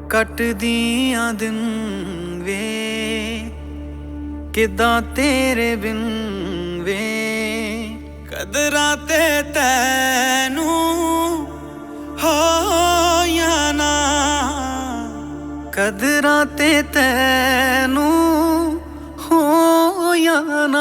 ਕੱਟਦੀਆਂ ਦਿਨ ਵੇ ਕਿੱਦਾਂ ਤੇਰੇ ਬਿਨ ਵੇ। ਕਦਰਾਂ ਤੇ ਤੈਨੂੰ ਹੋਈਆਂ ਨਾ, ਕਦਰਾਂ ਤੇ ਤੈਨੂੰ ਹੋਈਆਂ ਨਾ।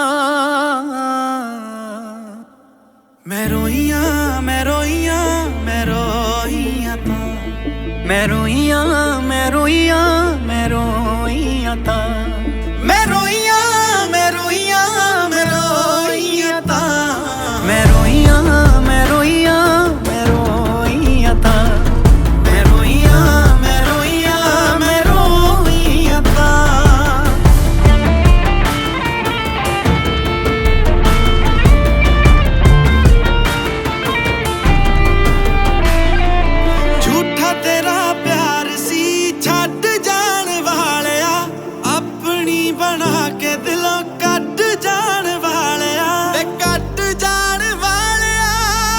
ਮੈਂ ਰੋਈਆਂ ਮੈਂ ਰੋਈਆਂ ਮੈਂ ਰੋਈਆਂ ਤਾਂ, ਮੈਂ ਰੋਈਆਂ ਮੈਂ ਰੋਈਆਂ ਮੈਂ ਰੋਈਆਂ ਤਾਂ, ਮੈਂ ਰੋਈਆਂ ਮੈਂ ਰੋਈਆਂ ਮੈਂ ਰੋਈਆਂ ਤਾਂ, ਮੈਂ ਰੋਈਆਂ ਮੈਂ ਰੋਈਆਂ ਮੈਂ ਰੋਈਆਂ ਤਾਂ, ਮੈਂ ਰੋਈਆਂ ਮੈਂ ਰੋਈਆਂ ਮੈਂ ਰੋਈਆਂ ਤਾਂ। ਝੂਠਾ ਤੇਰਾ ਪਿਆਰ ਸੀ ਛੱਡ ਜਾਣ ਵਾਲਿਆ, ਆਪਣੀ ਬਣਾ ਕੇ ਦਿਲੋਂ ਕੱਢ ਜਾਣ ਵਾਲਿਆ, ਵੇ ਕੱਢ ਜਾਣ ਵਾਲਿਆ।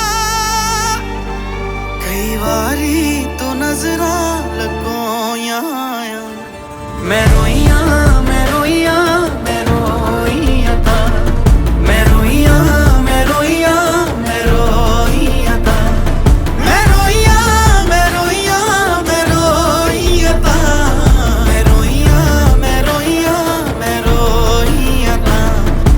ਕਈ ਵਾਰੀ ਤੂੰ ਨਜ਼ਰਾਂ ਲਗੋਈਆਂ, ਮੈਂ ਰੋਈਆਂ ਮੈਂ ਰੋਈਆਂ ਮੈਂ ਰੋਈਆਂ ਤਾਂ, ਮੈਂ ਰੋਈਆਂ ਮੈਂ ਰੋਈਆਂ ਮੈਂ ਰੋਈਆਂ ਤਾਂ, ਮੈਂ ਰੋਈਆਂ ਮੈਂ ਰੋਈਆਂ ਮੈਂ ਰੋਈਆਂ ਤਾਂ, ਮੈਂ ਰੋਈਆਂ ਮੈਂ ਰੋਈਆਂ ਮੈਂ ਰੋਈਆਂ ਤਾਂ।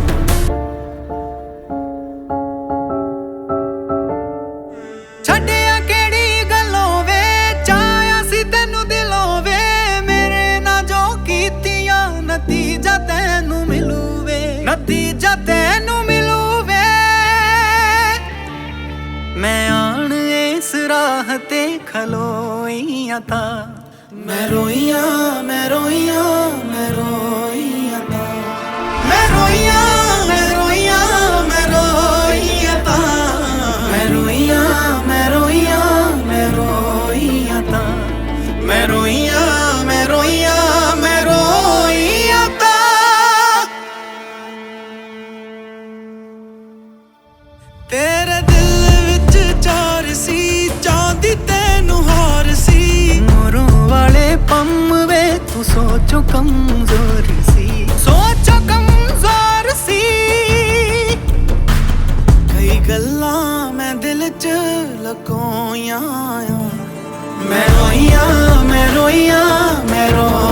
ਛੱਡਿਆ ਕਿਹੜੀ ਗੱਲੋਂ ਵੇ, ਚਾਹਿਆ ਸੀ ਤੈਨੂੰ ਦਿਲੋਂ ਵੇ, ਮੇਰੇ ਨਾਲ ਜੋ ਕੀਤੀਆਂ ਨਤੀਜਾ ਤੈਨੂੰ ਮਿਲੂ ਵੇ, ਨਤੀਜਾ ਤੈਨੂੰ ਮਿਲੂ ਵੇ। ਮੈਂ ਆਣ ਇਸ ਰਾਹ ਤੇ ਖਲੋਈਆਂ ਤਾਂ, ਮੈਂ ਰੋਈਆਂ ਮੈਂ ਰੋਈਆਂ ਮੈਂ ਰੋਈਆਂ ਤਾਂ, ਮੈਂ ਰੋਈਆਂ ਮੈਂ ਰੋਈਆਂ ਮੈਂ ਰੋਈਆਂ ਤਾਂ, ਮੈਂ ਰੋਈਆਂ ਮੈਂ ਰੋਈਆਂ ਮੈਂ ਰੋਈਆਂ ਤਾਂ, ਮੈਂ ਰੋਈਆਂ ਮੈਂ ਰੋਈਆਂ ਮੈਂ ਰੋਈਆਂ ਤਾਂ। ਤੇਰੇ ਦਿਲ ਵਿੱਚ ਚੋਰ ਸੀ, ਚਾਹੁੰਦੀ ਤੈਨੂੰ ਹੋਰ ਸੀ, ਮੋਰੋਂ ਵਾਲੇ ਪੰਮ ਵੇ ਤੂੰ ਸੋਚੋ ਕਮਜ਼ੋਰ ਸੀ, ਸੋਚੋ ਕਮਜ਼ੋਰ ਸੀ। ਕਈ ਗੱਲਾਂ ਮੈਂ ਦਿਲ ਚ ਲਕੋਈਆਂ, ਮੈਂ ਰੋਈਆਂ ਮੈਂ ਰੋਈਆਂ ਮੈਂ ਰੋਈਆਂ।